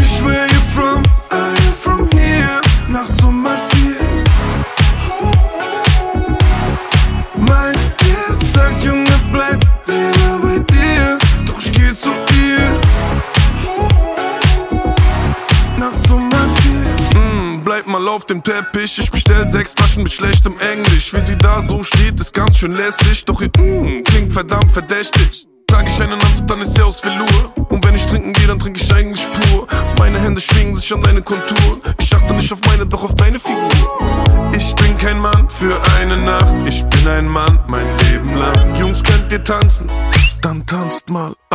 Bitch, where you from? I am from here. Nachts um 4. Mein Herz sagt, Junge, bleib lieber bei dir. Doch ich geh zu ihr. Nachts um 4. Bleib mal auf dem Teppich. Ich bestell 6 Flaschen mit schlechtem Englisch. Wie sie da so steht, ist ganz schön lässig. Doch ihr klingt verdammt verdächtig. Trag ich einen Anzug, dann ist sie aus Velour. Und wenn ich trinken gehe, dann trinke ich eigentlich pur. Meine Hände schwingen sich an deine Konturen. Ich achte nicht auf meine, doch auf deine Figur. Ich bin kein Mann für eine Nacht. Ich bin ein Mann mein Leben lang. Jungs, könnt ihr tanzen? Dann tanzt mal.